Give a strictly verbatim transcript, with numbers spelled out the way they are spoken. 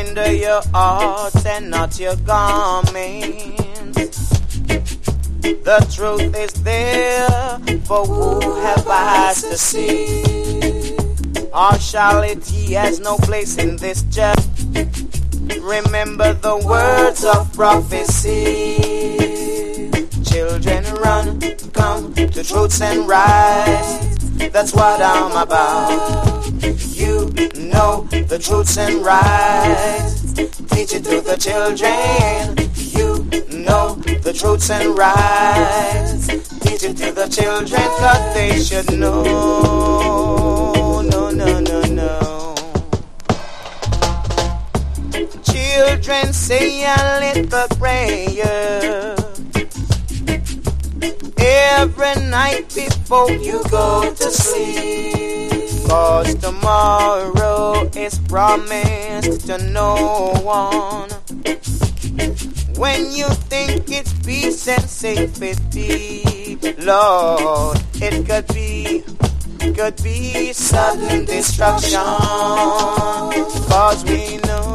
Surrender your hearts and not your garments. The truth is there for who have eyes to see. Partiality has no place in this just. Remember the words of prophecy. Children run, come to truths and rights. That's what I'm about. You know the truths and rights. Teach it to the children. You know the truths and rights. Teach it to the children, cause they should know. No, no, no, no. Children, say a little prayer every night before you go to sleep. Cause tomorrow is promised to no one. When you think it's peace and safety, Lord, it could be, could be sudden destruction. Cause we know